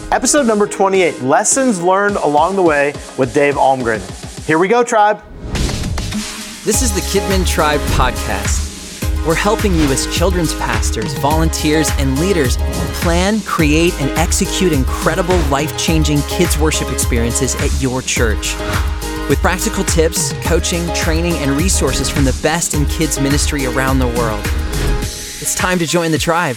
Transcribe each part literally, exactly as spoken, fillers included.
Episode number twenty-eight, Lessons Learned Along the Way with Dave Almgren. Here we go, tribe. This is the Kidmin Tribe podcast. We're helping you as children's pastors, volunteers, and leaders plan, create, and execute incredible, life-changing kids worship experiences at your church. With practical tips, coaching, training, and resources from the best in kids ministry around the world. It's time to join the tribe.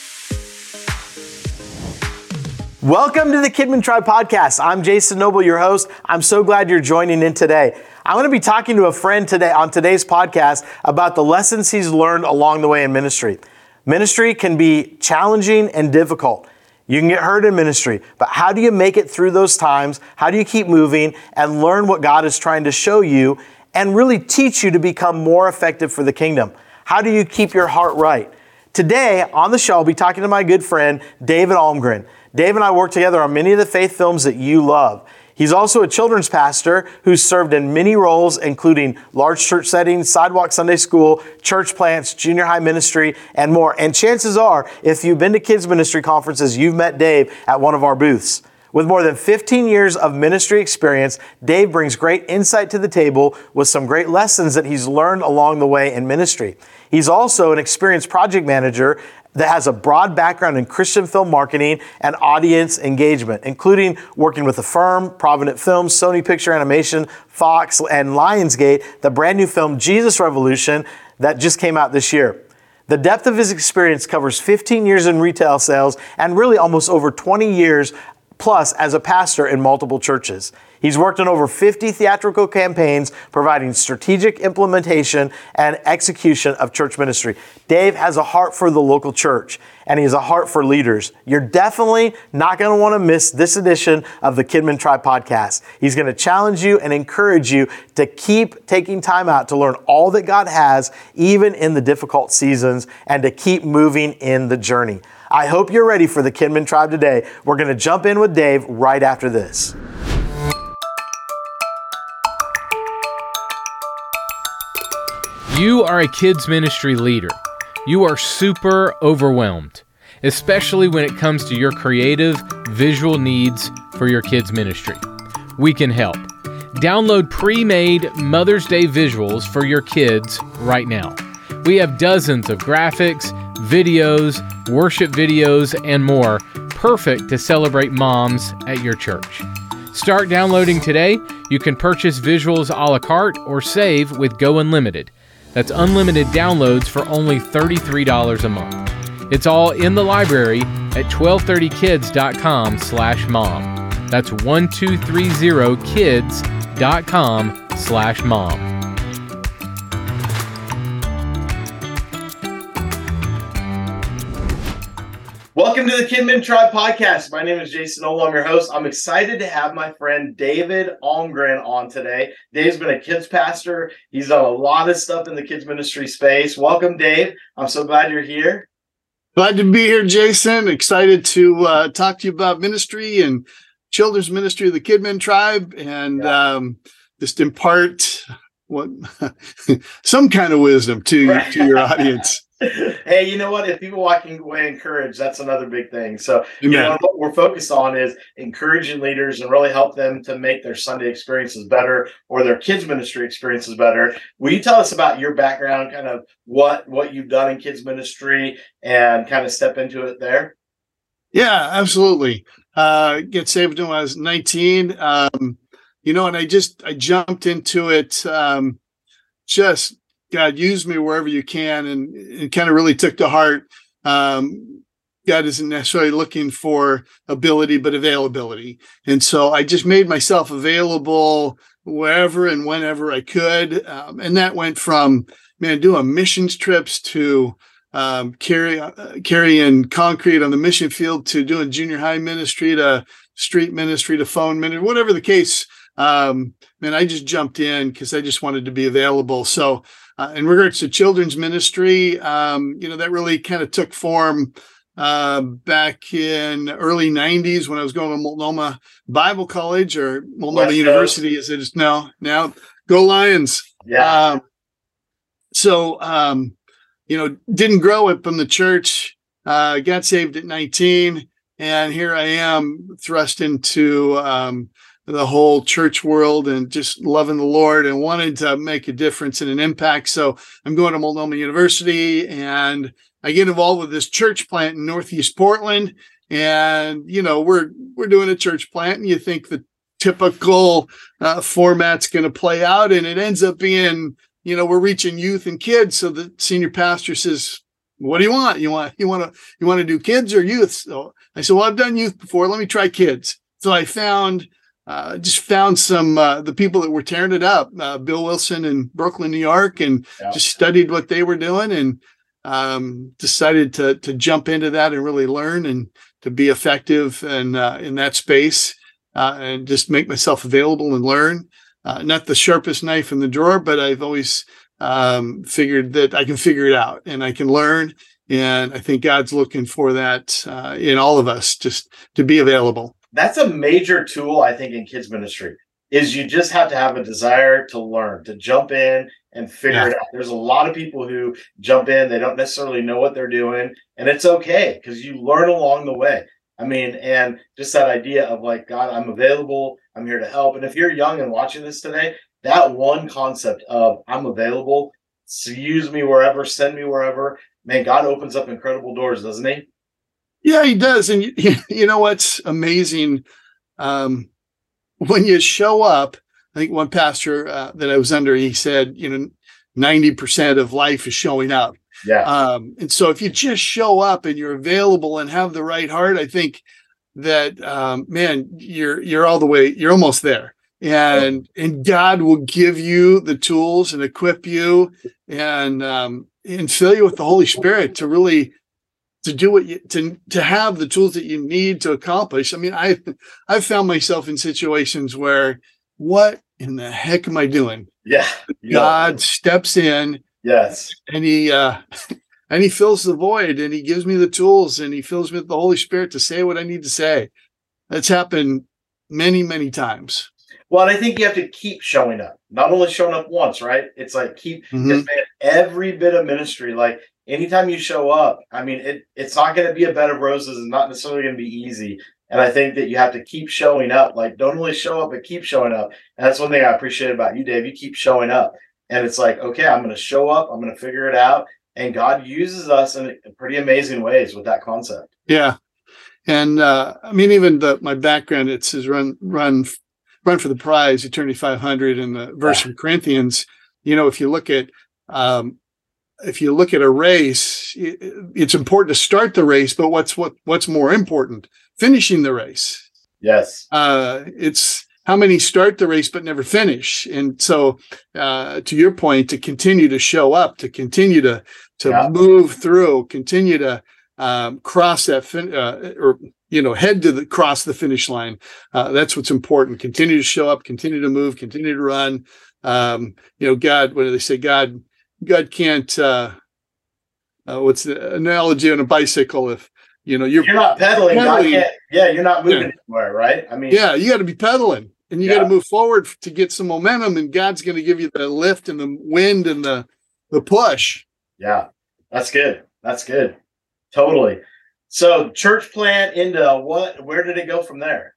Welcome to the Kidmin Tribe podcast. I'm Jason Noble, your host. I'm so glad you're joining in today. I'm going to be talking to a friend today on today's podcast about the lessons he's learned along the way in ministry. Ministry can be challenging and difficult. You can get hurt in ministry, but how do you make it through those times? How do you keep moving and learn what God is trying to show you and really teach you to become more effective for the kingdom? How do you keep your heart right? Today on the show, I'll be talking to my good friend, David Almgren. Dave and I work together on many of the faith films that you love. He's also a children's pastor who's served in many roles, including large church settings, sidewalk Sunday school, church plants, junior high ministry, and more. And chances are, if you've been to kids ministry conferences, you've met Dave at one of our booths. With more than fifteen years of ministry experience, Dave brings great insight to the table with some great lessons that he's learned along the way in ministry. He's also an experienced project manager that has a broad background in Christian film marketing and audience engagement, including working with Affirm, Provident Films, Sony Picture Animation, Fox, and Lionsgate, the brand new film Jesus Revolution that just came out this year. The depth of his experience covers fifteen years in retail sales and really almost over twenty years plus as a pastor in multiple churches. He's worked on over fifty theatrical campaigns, providing strategic implementation and execution of church ministry. Dave has a heart for the local church, and he has a heart for leaders. You're definitely not going to want to miss this edition of the Kidmin Tribe podcast. He's going to challenge you and encourage you to keep taking time out to learn all that God has, even in the difficult seasons, and to keep moving in the journey. I hope you're ready for the Kidmin Tribe today. We're going to jump in with Dave right after this. You are a kids ministry leader. You are super overwhelmed, especially when it comes to your creative, visual needs for your kids ministry. We can help. Download pre-made Mother's Day visuals for your kids right now. We have dozens of graphics, videos, worship videos, and more, perfect to celebrate moms at your church. Start downloading today. You can purchase visuals a la carte or save with Go Unlimited. That's unlimited downloads for only thirty-three dollars a month. It's all in the library at twelve thirty kids dot com slash mom. That's twelve thirty kids dot com slash mom. Welcome to the Kidmin Tribe podcast. My name is Jason Noble. I'm your host. I'm excited to have my friend David Almgren on today. Dave's been a kids pastor. He's done a lot of stuff in the kids ministry space. Welcome, Dave. I'm so glad you're here. Glad to be here, Jason. Excited to uh, talk to you about ministry and children's ministry of the Kidmin Tribe, and yeah. um, just impart what some kind of wisdom to right. to your audience. Hey, you know what? If people walking away encouraged, that's another big thing. So, you Amen. know, what we're focused on is encouraging leaders and really help them to make their Sunday experiences better or their kids ministry experiences better. Will you tell us about your background, kind of what, what you've done in kids ministry and kind of step into it there? Yeah, absolutely. Uh, get saved when I was nineteen. Um, you know, and I just, I jumped into it, um, just, God, use me wherever you can, and it kind of really took to heart. Um, God isn't necessarily looking for ability, but availability. And so I just made myself available wherever and whenever I could. Um, and that went from, man, doing missions trips to um, carry, uh, carrying concrete on the mission field to doing junior high ministry to street ministry to phone ministry, whatever the case. Um, man, I just jumped in because I just wanted to be available. So Uh, in regards to children's ministry, um, you know, that really kind of took form uh, back in early nineties when I was going to Multnomah Bible College, or Multnomah West University Coast. As it is now. Now, go Lions. Yeah. Um, so, um, you know, didn't grow up in the church, uh, got saved at nineteen, And here I am thrust into um, the whole church world and just loving the Lord and wanting to make a difference and an impact. So I'm going to Multnomah University, and I get involved with this church plant in Northeast Portland. And, you know, we're, we're doing a church plant, and you think the typical uh, format's going to play out, and it ends up being, you know, we're reaching youth and kids. So the senior pastor says, what do you want? You want, you want to, you want to do kids or youth? So I said, well, I've done youth before. Let me try kids. So I found, uh, just found some, uh, the people that were tearing it up, uh, Bill Wilson in Brooklyn, New York, and yeah. just studied what they were doing, and, um, decided to, to jump into that and really learn and to be effective and, uh, in that space, uh, and just make myself available and learn. Uh, not the sharpest knife in the drawer, but I've always, um, figured that I can figure it out and I can learn. And I think God's looking for that, uh, in all of us, just to be available. That's a major tool, I think, in kids ministry, is you just have to have a desire to learn, to jump in and figure yeah. it out. There's a lot of people who jump in, they don't necessarily know what they're doing, and it's okay because you learn along the way. I mean, and just that idea of like, God, I'm available, I'm here to help. And if you're young and watching this today, that one concept of I'm available, so use me wherever, send me wherever, man, God opens up incredible doors, doesn't he? Yeah, he does. And you, you know what's amazing? Um, when you show up, I think one pastor uh, that I was under, he said, you know, ninety percent of life is showing up. Yeah. Um, and so if you just show up and you're available and have the right heart, I think that, um, man, you're, you're all the way, you're almost there. And, and God will give you the tools and equip you and, um, and fill you with the Holy Spirit to really, to do what you, to, to have the tools that you need to accomplish. I mean, I, I've found myself in situations where, what in the heck am I doing? Yeah. God yeah. steps in. Yes. And he, uh, and he fills the void, and he gives me the tools, and he fills me with the Holy Spirit to say what I need to say. That's happened many, many times. Well, and I think you have to keep showing up, not only showing up once, right? It's like keep mm-hmm. man, every bit of ministry. Like anytime you show up, I mean, it, it's not going to be a bed of roses and not necessarily going to be easy. And I think that you have to keep showing up. Like, don't only show up, but keep showing up. And that's one thing I appreciate about you, Dave. You keep showing up. And it's like, okay, I'm going to show up. I'm going to figure it out. And God uses us in pretty amazing ways with that concept. Yeah. And uh, I mean, even the, my background, it says run, run, run for the prize, Eternity five hundred, in the verse yeah. from Corinthians. You know, if you look at, um, if you look at a race, it, it's important to start the race, but what's what what's more important? Finishing the race. Yes. Uh, it's how many start the race but never finish. And so, uh, to your point, to continue to show up, to continue to to yeah. move through, continue to um, cross that, fin- uh, or you know, head to the cross the finish line. Uh, that's what's important. Continue to show up, continue to move, continue to run. Um, you know, God, what do they say? God, God can't. Uh, uh, what's the analogy on a bicycle? If you know you're, you're not pedaling, pedaling God can't, yeah, you're not moving yeah. anywhere, right? I mean, yeah, you got to be pedaling, and you yeah. got to move forward to get some momentum, and God's going to give you the lift and the wind and the the push. Yeah, that's good. That's good. Totally. So church plant into what? Where did it go from there?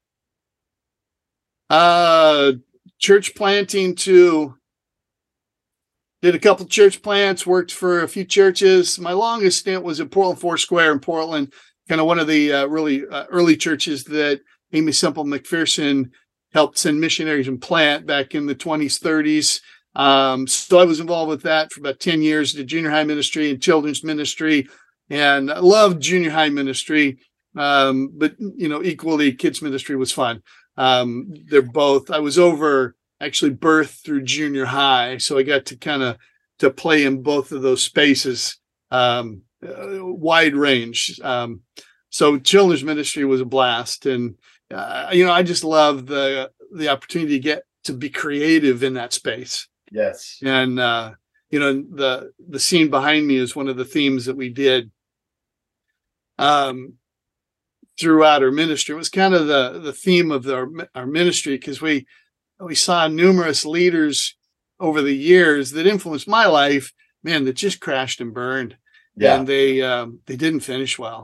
Uh, church planting to did a couple church plants, worked for a few churches. My longest stint was at Portland Foursquare in Portland, kind of one of the uh, really uh, early churches that Amy Semple McPherson helped send missionaries and plant back in the twenties, thirties. Um, so I was involved with that for about ten years, did junior high ministry and children's ministry. And I loved junior high ministry, um, but, you know, equally kids ministry was fun. Um, they're both, I was over actually birth through junior high. So I got to kind of, to play in both of those spaces, um, uh, wide range. Um, so children's ministry was a blast. And, uh, you know, I just love the, the opportunity to get to be creative in that space. Yes. And, uh, you know, the, the scene behind me is one of the themes that we did Um, throughout our ministry. It was kind of the, the theme of the, our ministry, because we we saw numerous leaders over the years that influenced my life, man, that just crashed and burned. Yeah. And they um, they didn't finish well.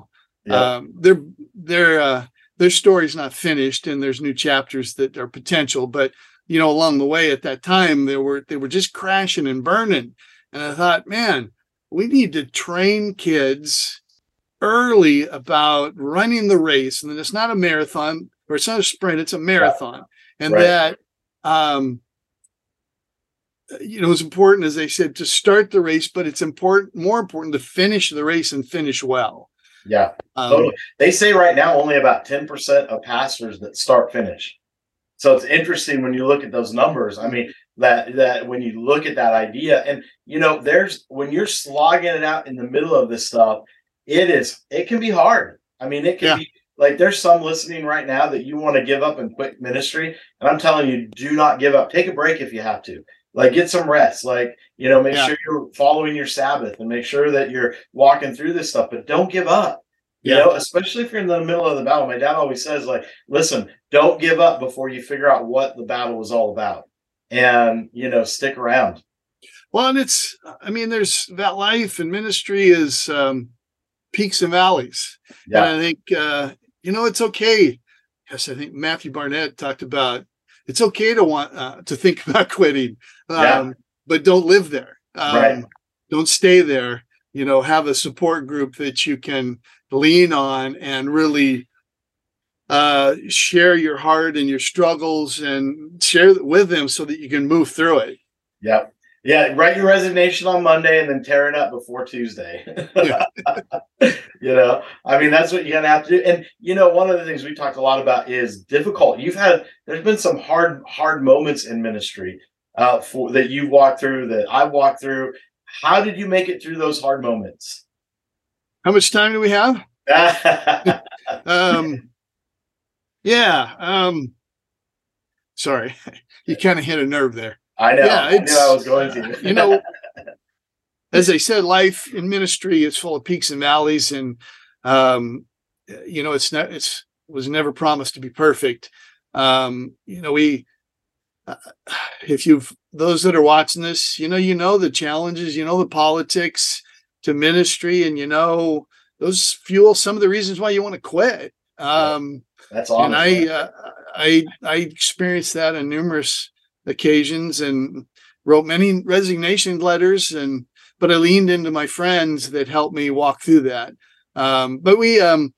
Yep. Um, their their uh, their story's not finished, and there's new chapters that are potential. But you know, along the way at that time, they were they were just crashing and burning. And I thought, man, we need to train kids early about running the race, and then it's not a marathon or it's not a sprint; it's a marathon, and right. that. Um, you know, it's important, as they said, to start the race, but it's important, more important to finish the race and finish well. Yeah, um, totally. They say right now only about ten percent of pastors that start finish. So it's interesting when you look at those numbers. I mean, that that when you look at that idea, and you know, there's when you're slogging it out in the middle of this stuff, it is it can be hard. I mean, it can yeah. be like there's some listening right now that you want to give up and quit ministry, and I'm telling you, do not give up. Take a break if you have to. Like, get some rest. Like, you know, make yeah. sure you're following your Sabbath and make sure that you're walking through this stuff, but don't give up. You yeah. know, especially if you're in the middle of the battle. My dad always says, like, listen, don't give up before you figure out what the battle was all about. And, you know, stick around. Well, and it's, I mean, there's that life and ministry is um, peaks and valleys. Yeah. And I think, uh, you know, it's okay. Yes, I think Matthew Barnett talked about it's okay to want uh, to think about quitting, um, yeah. but don't live there. Um, right. Don't stay there. You know, have a support group that you can lean on and really uh, share your heart and your struggles and share it with them so that you can move through it. Yep. Yeah. Write your resignation on Monday and then tear it up before Tuesday. You know, I mean, that's what you're going to have to do. And, you know, one of the things we talked a lot about is difficult. You've had, there's been some hard, hard moments in ministry uh, for that you've walked through, that I've walked through. How did you make it through those hard moments? How much time do we have? um, yeah. Um, sorry. You kind of hit a nerve there. I know. Yeah, I knew I was going to. You know, as I said, life in ministry is full of peaks and valleys, and um, you know, it's not. It's was never promised to be perfect. Um, you know, we. Uh, if you've those that are watching this, you know, you know the challenges, you know the politics to ministry, and you know those fuel some of the reasons why you want to quit. Um, That's awesome. And I, uh, I, I experienced that on numerous occasions and wrote many resignation letters, and but I leaned into my friends that helped me walk through that. Um, but we, um,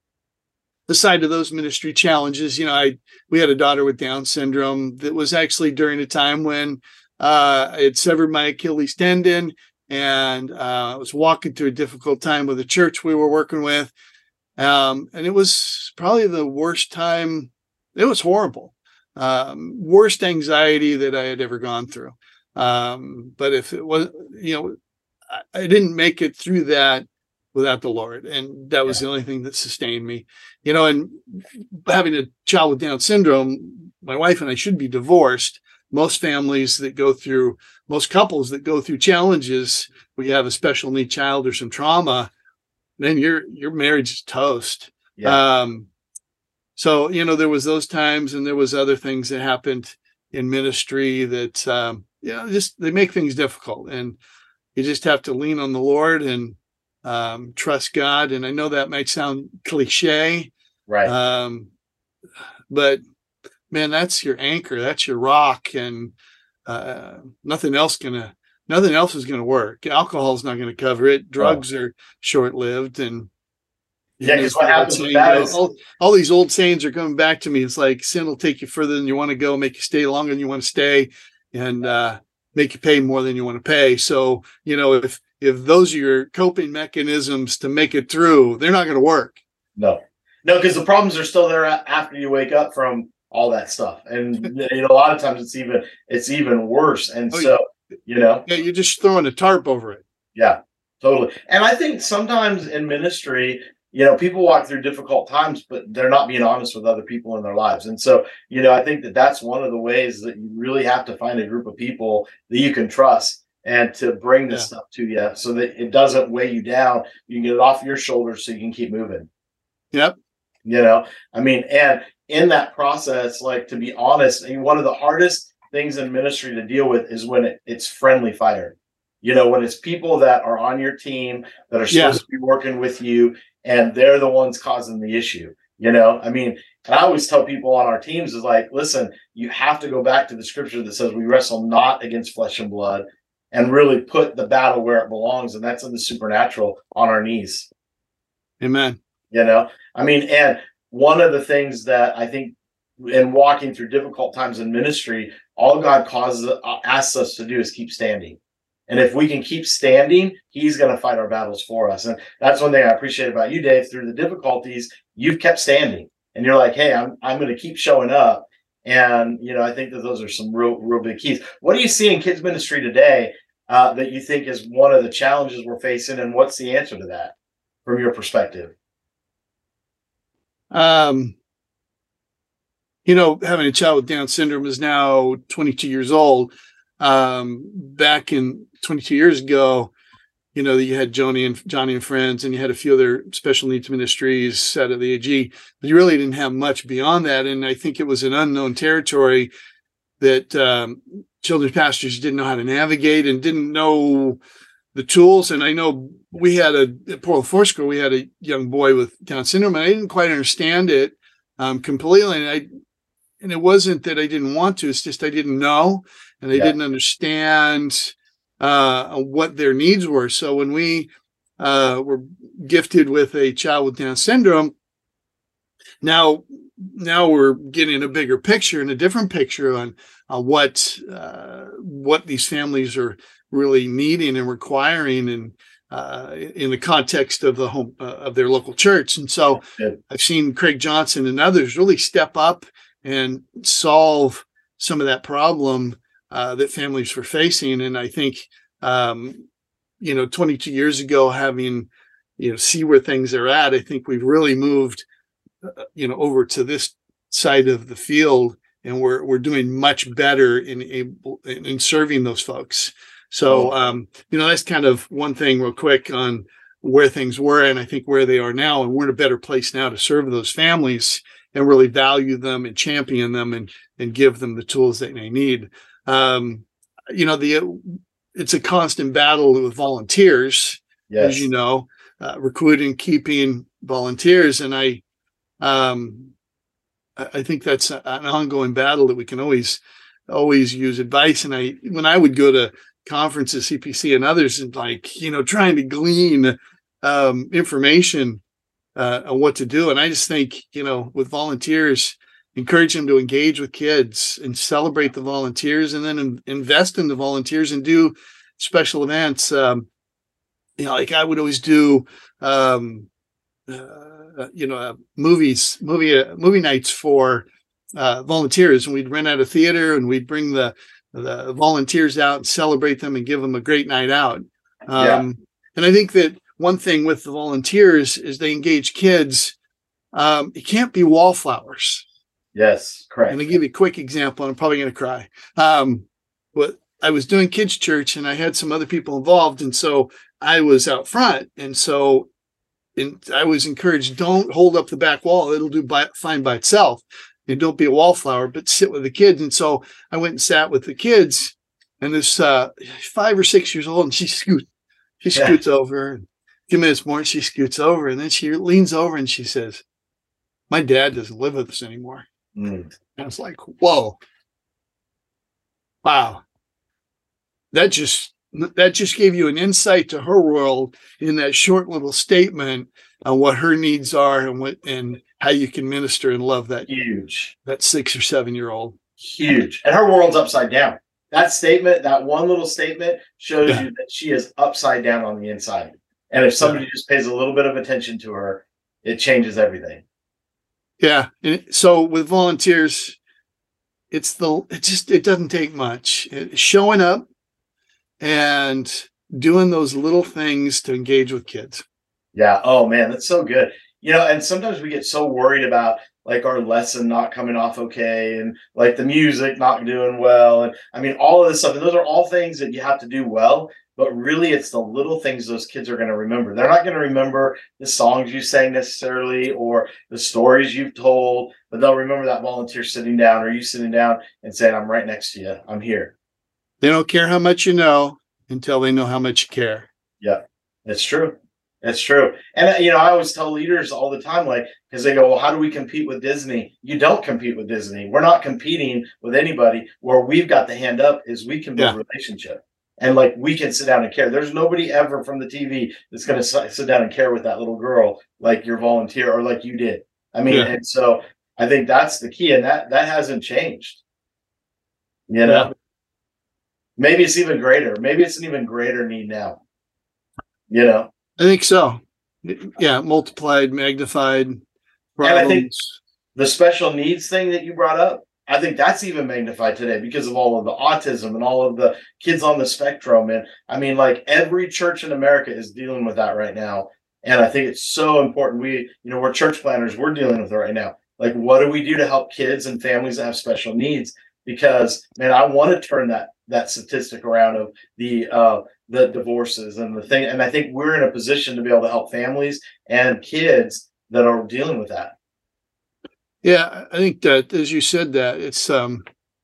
aside to those ministry challenges, you know, I we had a daughter with Down syndrome that was actually during a time when uh, I had severed my Achilles tendon, and uh, I was walking through a difficult time with the church we were working with, um, and it was probably the worst time. It was horrible. Um, worst anxiety that I had ever gone through. Um, but if it was, you know, I, I didn't make it through that without the Lord. And that was yeah. the only thing that sustained me, you know, and having a child with Down syndrome, my wife and I should be divorced. Most families that go through, most couples that go through challenges, where you have a special need child or some trauma, then your, your marriage is toast. Yeah. Um, So, you know, there was those times, and there was other things that happened in ministry that, um, you know, just they make things difficult, and you just have to lean on the Lord and um, trust God. And I know that might sound cliche, right? Um, but man, that's your anchor, that's your rock, and uh, nothing else gonna, nothing else is gonna work. Alcohol's not going to cover it. Drugs oh. are short lived, and yeah, because what happens with that is all, all these old sayings are coming back to me. It's like sin will take you further than you want to go, make you stay longer than you want to stay, and uh, make you pay more than you want to pay. So, you know, if if those are your coping mechanisms to make it through, they're not going to work. No, no, because the problems are still there after you wake up from all that stuff, and you know, a lot of times it's even it's even worse. And oh, so, yeah. you know, yeah, you're just throwing a tarp over it. Yeah, totally. And I think sometimes in ministry, you know, people walk through difficult times, but they're not being honest with other people in their lives. And so, you know, I think that that's one of the ways that you really have to find a group of people that you can trust and to bring this yeah. stuff to you so that it doesn't weigh you down. You can get it off your shoulders so you can keep moving. Yep. You know, I mean, and in that process, like, to be honest, one of the hardest things in ministry to deal with is when it, it's friendly fire. You know, when it's people that are on your team that are supposed Yeah. to be working with you, and they're the ones causing the issue. You know, I mean, and I always tell people on our teams is like, listen, you have to go back to the scripture that says we wrestle not against flesh and blood, and really put the battle where it belongs, and that's in the supernatural on our knees. Amen. You know, I mean, and one of the things that I think in walking through difficult times in ministry, all God causes uh, asks us to do is keep standing. And if we can keep standing, he's going to fight our battles for us. And that's one thing I appreciate about you, Dave. Through the difficulties, you've kept standing, and you're like, hey, I'm I'm going to keep showing up. And, you know, I think that those are some real, real big keys. What do you see in kids ministry today uh, that you think is one of the challenges we're facing, and what's the answer to that from your perspective? Um, you know, having a child with Down syndrome is now twenty-two years old. Um, back in twenty-two years ago, you know, you had Johnny and Johnny and Friends, and you had a few other special needs ministries out of the A G, but you really didn't have much beyond that. And I think it was an unknown territory that um, children's pastors didn't know how to navigate and didn't know the tools. And I know we had a, at Portland Four School, we had a young boy with Down syndrome, and I didn't quite understand it um, completely. And I, and it wasn't that I didn't want to, it's just I didn't know, and I Yeah. didn't understand uh, what their needs were. So when we uh, were gifted with a child with Down syndrome, now, now we're getting a bigger picture and a different picture on uh, what, uh, what these families are really needing and requiring, and uh, in the context of the home uh, of their local church. And so Good. I've seen Craig Johnson and others really step up and solve some of that problem uh, that families were facing. And I think, um, you know, twenty-two years ago, having, you know, see where things are at, I think we've really moved, uh, you know, over to this side of the field, and we're, we're doing much better in able in, in serving those folks. So, um, you know, that's kind of one thing real quick on where things were, and I think where they are now. And we're in a better place now to serve those families and really value them and champion them, and, and give them the tools that they need. Um, you know, the, it's a constant battle with volunteers, Yes. as you know, uh, recruiting, keeping volunteers. And I, um, I I think that's a- an ongoing battle that we can always, always use advice. And I, when I would go to conferences, C P C and others, and like, you know, trying to glean um, information uh, on what to do. And I just think, you know, with volunteers, encourage them to engage with kids and celebrate the volunteers, and then in, invest in the volunteers and do special events. Um, you know, like I would always do, um, uh, you know, uh, movies, movie, uh, movie nights for uh, volunteers, and we'd rent out a theater, and we'd bring the the volunteers out and celebrate them and give them a great night out. Um, Yeah. And I think that one thing with the volunteers is they engage kids. Um, it can't be wallflowers. Yes, correct. And I'll give you a quick example, and I'm probably going to cry. Um, but I was doing kids' church, and I had some other people involved. And so I was out front. And so in, I was encouraged, don't hold up the back wall. It'll do by, fine by itself. And don't be a wallflower, but sit with the kids. And so I went and sat with the kids, and this uh, five or six years old, and she scoots, she Yeah. scoots over. And a few minutes more, and she scoots over, and then she leans over and she says, "My dad doesn't live with us anymore." Mm. And I was like, whoa, wow. That just, that just gave you an insight to her world in that short little statement on what her needs are, and what, and how you can minister and love that, Huge. that six or seven year old. Huge. And her world's upside down. That statement, that one little statement shows Yeah. you that she is upside down on the inside. And if somebody just pays a little bit of attention to her, it changes everything. Yeah. And so with volunteers, it's the, it just, it doesn't take much. It, showing up and doing those little things to engage with kids. Yeah. Oh man, that's so good. You know, and sometimes we get so worried about like our lesson not coming off okay, and like the music not doing well. And I mean, all of this stuff. And those are all things that you have to do well. But really, it's the little things those kids are going to remember. They're not going to remember the songs you sang necessarily, or the stories you've told, but they'll remember that volunteer sitting down, or you sitting down and saying, "I'm right next to you. I'm here." They don't care how much you know. until they know how much you care. Yeah, that's true. That's true. And, you know, I always tell leaders all the time, like, because they go, well, how do we compete with Disney? You don't compete with Disney. We're not competing with anybody. Where we've got the hand up is we can build Yeah. relationship. And like, we can sit down and care. There's nobody ever from the T V that's going to sit down and care with that little girl like your volunteer or like you did. I mean, Yeah. and so I think that's the key. And that, that hasn't changed. You know, Yeah. maybe it's even greater. Maybe it's an even greater need now. You know, I think so. Yeah, multiplied, magnified And I think problems. the special needs thing that you brought up, I think that's even magnified today because of all of the autism and all of the kids on the spectrum. And I mean, like every church in America is dealing with that right now. And I think it's so important. We, you know, we're church planners, we're dealing with it right now. Like, what do we do to help kids and families that have special needs? Because, man, I want to turn that that statistic around of the uh, the divorces and the thing. And I think we're in a position to be able to help families and kids that are dealing with that. Yeah, I think that as you said that, it's um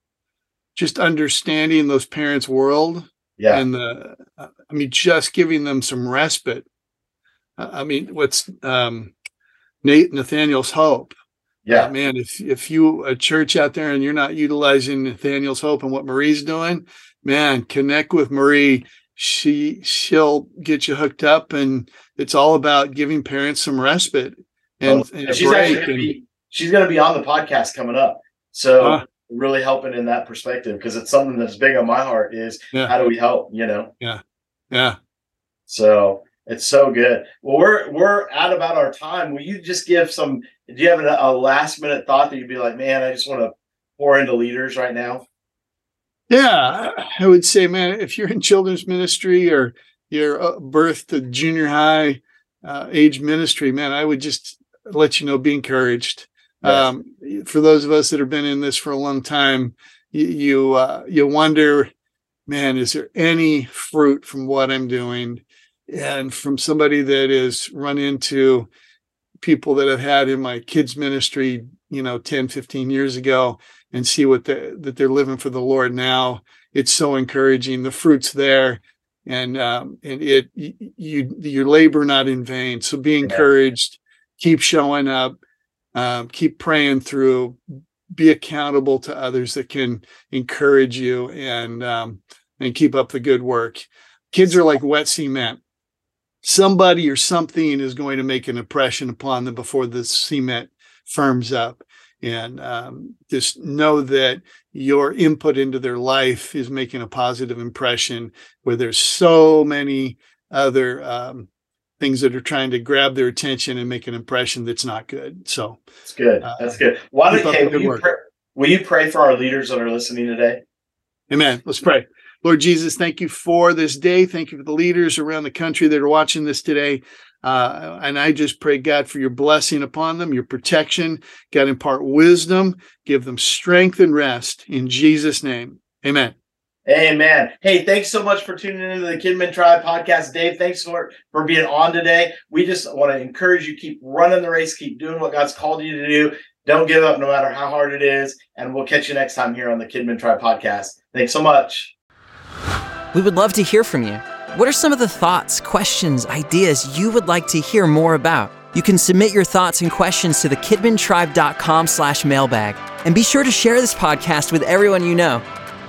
just understanding those parents' world Yeah. and the I mean, just giving them some respite. Uh, I mean, what's um Nate Nathaniel's hope. Yeah. Uh, man, if if you a church out there and you're not utilizing Nathaniel's hope and what Marie's doing, man, connect with Marie. She she'll get you hooked up, and it's all about giving parents some respite and, Oh, and a she's actually break. gonna And, be she's going to be on the podcast coming up. So Ah. really helping in that perspective, because it's something that's big on my heart is Yeah. how do we help, you know? yeah, So it's so good. Well, we're we're at about our time. Will you just give some? Do you have a, a last minute thought that you'd be like, man, I just want to pour into leaders right now? yeah. I would say, man, if you're in children's ministry or you're uh, birth to junior high uh, age ministry, man, I would just let you know, be encouraged. Yes. Um, for those of us that have been in this for a long time, you you, uh, you wonder, man, is there any fruit from what I'm doing? And from somebody that is run into people that I've had in my kids ministry, you know, ten, fifteen years ago, and see what the, that they're living for the Lord now. It's so encouraging. The fruit's there, and um, and it you, you your labor not in vain. So be encouraged. Keep showing up. Um, keep praying through. Be accountable to others that can encourage you, and um, and keep up the good work. Kids are like wet cement. Somebody or something is going to make an impression upon them before the cement firms up. And um, just know that your input into their life is making a positive impression, where there's so many other um, things that are trying to grab their attention and make an impression that's not good. So That's good. Uh, That's good. Why keep don't up hey, the will good you work. pray, will you pray for our leaders that are listening today? amen. Let's pray. Lord Jesus, thank you for this day. Thank you for the leaders around the country that are watching this today. Uh, and I just pray, God, for your blessing upon them, your protection. God, impart wisdom, give them strength and rest. In Jesus' name, amen. Amen. Hey, thanks so much for tuning into the Kidman Tribe podcast. Dave, thanks for, for being on today. We just want to encourage you, keep running the race, keep doing what God's called you to do. Don't give up no matter how hard it is. And we'll catch you next time here on the Kidman Tribe podcast. Thanks so much. We would love to hear from you. What are some of the thoughts, questions, ideas you would like to hear more about? You can submit your thoughts and questions to the kidmantribe dot com slash mailbag. And be sure to share this podcast with everyone you know.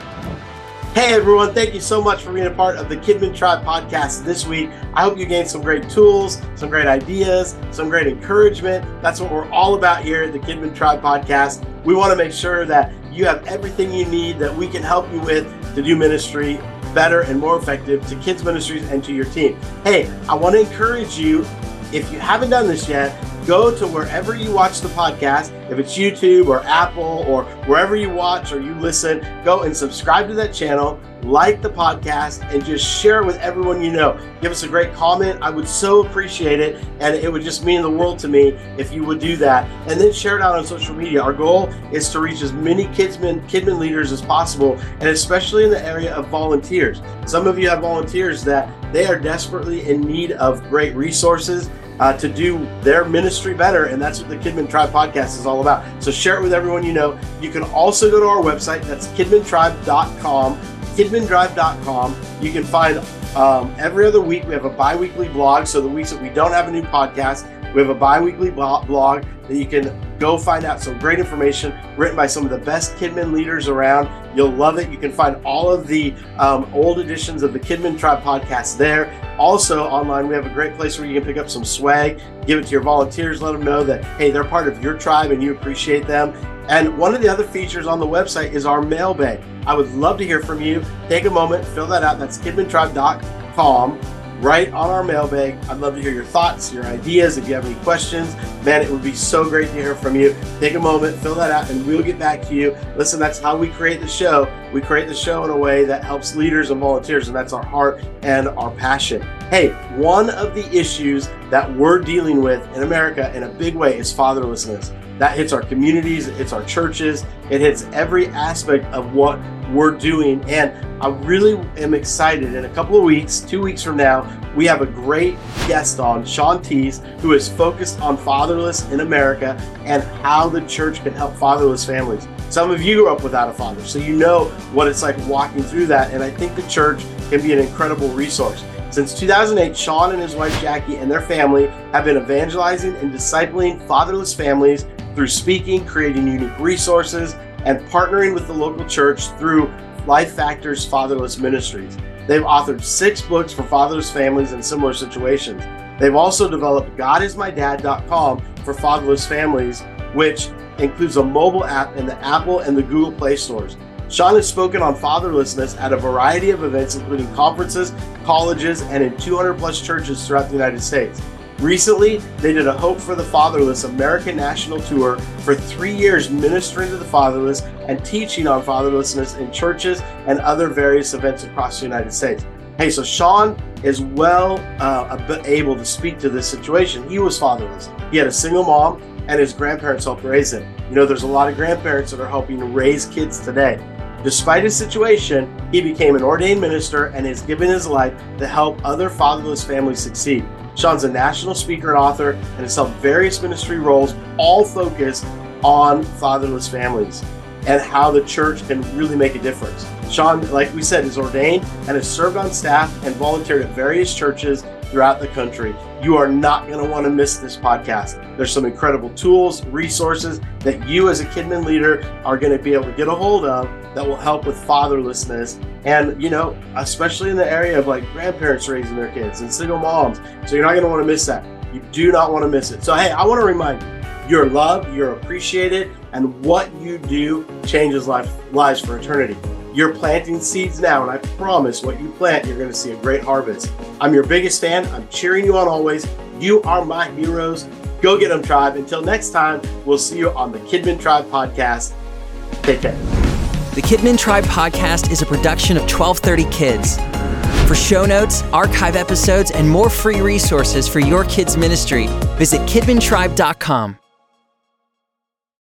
Hey everyone, thank you so much for being a part of the Kidman Tribe podcast this week. I hope you gained some great tools, some great ideas, some great encouragement. That's what we're all about here at the Kidman Tribe podcast. We want to make sure that you have everything you need that we can help you with to do ministry better and more effective to kids ministries and to your team. Hey, I want to encourage you, if you haven't done this yet, go to wherever you watch the podcast. If it's YouTube or Apple or wherever you watch or you listen, go and subscribe to that channel, like the podcast, and just share it with everyone you know. Give us a great comment. I would so appreciate it, and it would just mean the world to me if you would do that. And then share it out on social media. Our goal is to reach as many Kidsman, Kidman leaders as possible, and especially in the area of volunteers. Some of you have volunteers that they are desperately in need of great resources Uh, to do their ministry better, and that's what the Kidman Tribe podcast is all about. So share it with everyone you know. You can also go to our website, that's kidman tribe dot com, kidman drive dot com. You can find um, every other week we have a bi-weekly blog. So the weeks that we don't have a new podcast, we have a bi-weekly blog that you can go find out some great information written by some of the best Kidmin leaders around. You'll love it. You can find all of the um, old editions of the Kidmin Tribe podcast there. Also online, we have a great place where you can pick up some swag, give it to your volunteers, let them know that, hey, they're part of your tribe and you appreciate them. And one of the other features on the website is our mailbag. I would love to hear from you. Take a moment, fill that out. That's kidman tribe dot com. Right on our mailbag. I'd love to hear your thoughts, your ideas. If you have any questions, man, it would be so great to hear from you. Take a moment, fill that out, and we'll get back to you. Listen, that's how we create the show. We create the show in a way that helps leaders and volunteers, and that's our heart and our passion. Hey, one of the issues that we're dealing with in America in a big way is fatherlessness. That hits our communities, it hits our churches, it hits every aspect of what we're doing. And I really am excited. In a couple of weeks, two weeks from now, we have a great guest on, Sean Tees, who is focused on fatherless in America and how the church can help fatherless families. Some of you grew up without a father, so you know what it's like walking through that. And I think the church can be an incredible resource. Since two thousand eight, Sean and his wife Jackie and their family have been evangelizing and discipling fatherless families through speaking, creating unique resources, and partnering with the local church through Life Factors Fatherless Ministries. They've authored six books for fatherless families in similar situations. They've also developed God is my dad dot com for fatherless families, which includes a mobile app in the Apple and the Google Play stores. Sean has spoken on fatherlessness at a variety of events, including conferences, colleges, and in two hundred plus churches throughout the United States. Recently, they did a Hope for the Fatherless American National Tour for three years, ministering to the fatherless and teaching on fatherlessness in churches and other various events across the United States. Hey, so Sean is well uh, able to speak to this situation. He was fatherless. He had a single mom, and his grandparents helped raise him. You know, there's a lot of grandparents that are helping to raise kids today. Despite his situation, he became an ordained minister and has given his life to help other fatherless families succeed. Sean's a national speaker and author and has held various ministry roles, all focused on fatherless families and how the church can really make a difference. Sean, like we said, is ordained and has served on staff and volunteered at various churches throughout the country. You are not going to want to miss this podcast. There's some incredible tools, resources that you as a Kidmin leader are going to be able to get a hold of that will help with fatherlessness. And, you know, especially in the area of like grandparents raising their kids and single moms. So you're not going to want to miss that. You do not want to miss it. So, hey, I want to remind you, you're loved, you're appreciated, and what you do changes life, lives for eternity. You're planting seeds now, and I promise what you plant, you're going to see a great harvest. I'm your biggest fan. I'm cheering you on always. You are my heroes. Go get them, Tribe. Until next time, we'll see you on the Kidmin Tribe podcast. Take care. The Kidmin Tribe podcast is a production of twelve thirty Kids. For show notes, archive episodes, and more free resources for your kids' ministry, visit kidman tribe dot com.